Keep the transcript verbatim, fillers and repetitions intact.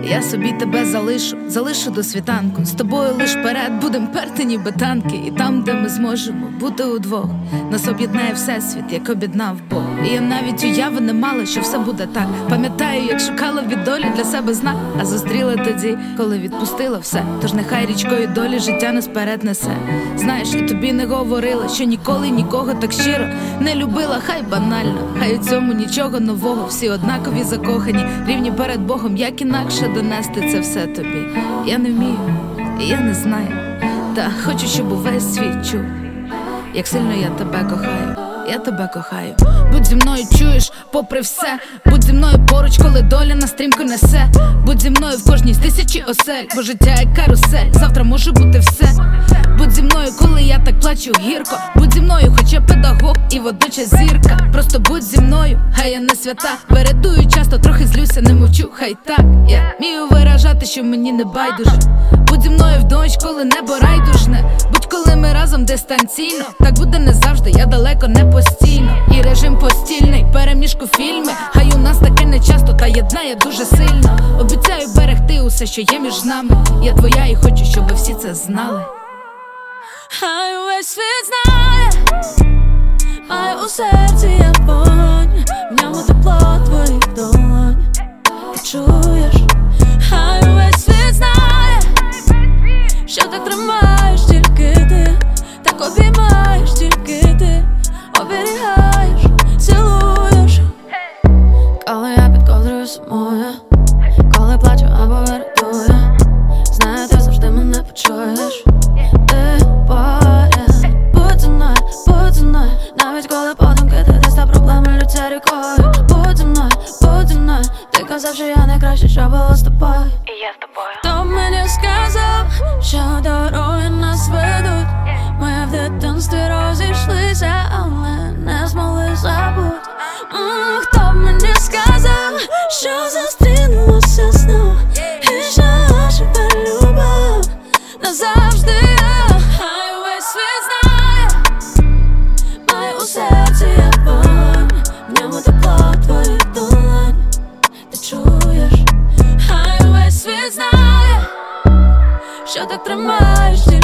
Я собі тебе залишу, залишу до світанку. З тобою лиш вперед будем перти ніби танки. І там, де ми зможемо бути удвох, нас об'єднає всесвіт, як об'єднав Бог. І я навіть уяви не мала, що все буде так. Пам'ятаю, як шукала від долі для себе знак, а зустріла тоді, коли відпустила все. Тож нехай річкою долі життя нас вперед несе. Знаєш, і тобі не говорила, що ніколи нікого так щиро не любила. Хай банально, хай у цьому нічого нового. Всі однакові закохані, рівні перед Богом. Як інакше донести це все тобі? Я не вмію, і я не знаю. Та хочу, щоб увесь світ чув, як сильно я тебе кохаю. Я тебе кохаю. Будь зі мною, чуєш, попри все. Будь зі мною поруч, коли доля нас стрімко несе. Будь зі мною в кожній з тисячі осель, бо життя як карусель, завтра може бути все. Будь зі мною, коли я так плачу гірко. Будь зі мною, хоч я педагог і водночас зірка. Просто будь зі мною, хай я не свята. Передую часто, трохи злюся, не мовчу, хай так. Я вмію виражати, що мені не байдуже. Будь зі мною в дощ, коли небо райдужне. Будь коли ми разом дистанційно. Так буде не завжди, я далеко не постійно. І режим постільний, переміжку фільми. Хай у нас таке не часто, та єднає дуже сильно. Обіцяю берегти усе, що є між нами. Я твоя і хочу, щоб всі це знали. Хай увесь світ знає, маю у серці я вогонь, в ньому тепло твоїх долонь. Ти чуєш? Хай увесь світ знає, що так тримаєш тільки ти, так обіймаєш тільки ти, оберігаєш, цілуєш. Коли я під ковдрою сумую, коли плачу або вертую, знаю, ти завжди мене почуєш. Ти поряд, будь зі мною, будь зі мною, навіть коли подумки ти десь та проблеми лються рікою. Будь зі мною, будь зі мною, ти казав, що я найкраще, що було з тобою. І я з тобою. Хто мені сказав, що дороги нас ведуть? Ми в дитинстві розійшлися, але не змогли забути. М, Хто мені сказав, що зустрінемося знову, і що наша любов назавжди. Хай увесь світ знає, маю у серці я вогонь, в ньому тепло твоїх долонь. Ти чуєш? Хай увесь світ знає, що так тримаєш.